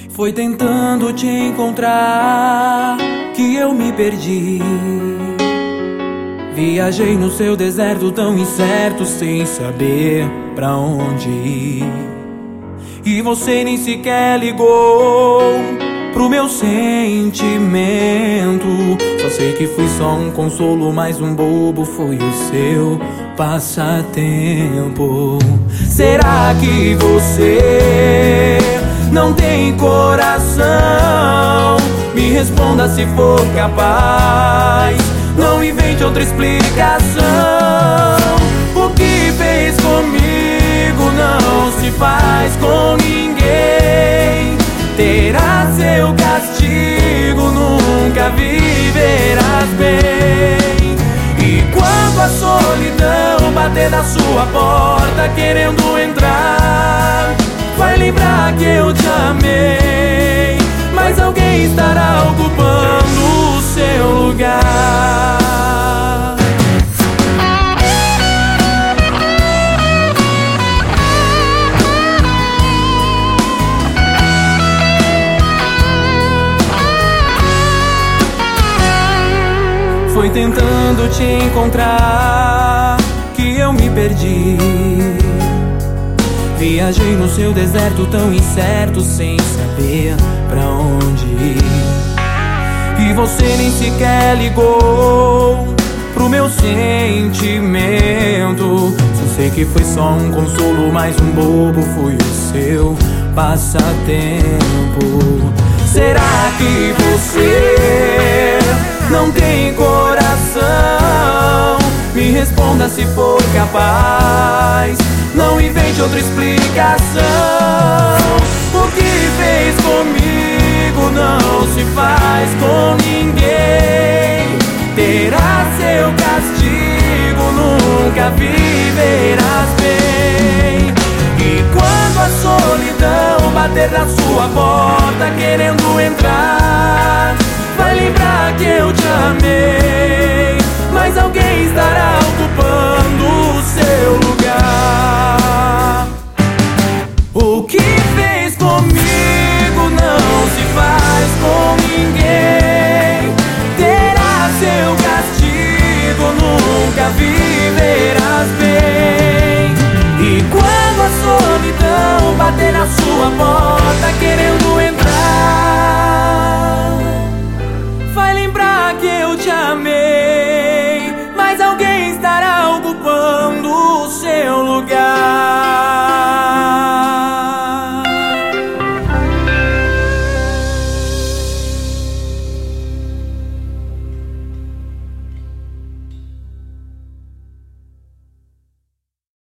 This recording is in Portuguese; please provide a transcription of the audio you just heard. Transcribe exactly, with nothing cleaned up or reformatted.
Foi tentando te encontrar que eu me perdi. Viajei no seu deserto tão incerto, sem saber pra onde ir. E você nem sequer ligou pro meu sentimento. Só sei que fui só um consolo, mas um bobo foi o seu passatempo. Será que você não tem coração? Me responda se for capaz, não invente outra explicação. O que fez comigo não se faz com ninguém. Terá seu castigo, nunca viverás bem. E quando a solidão bater na sua porta querendo entrar, vai lembrar que eu te amei, mas alguém estará ocupando o seu lugar. Foi tentando te encontrar que eu me perdi. Viajei no seu deserto tão incerto, sem saber pra onde ir. E você nem sequer ligou pro meu sentimento. Só sei que foi só um consolo, mas um bobo foi o seu passatempo. Será que você não tem coração? Me responda se for capaz, não invente outra explicação. O que fez comigo não se faz com ninguém. Terá seu castigo, nunca viverás bem. E quando a solidão bater na sua porta querendo entrar, vai lembrar que eu te amei, mas alguém estará ocupando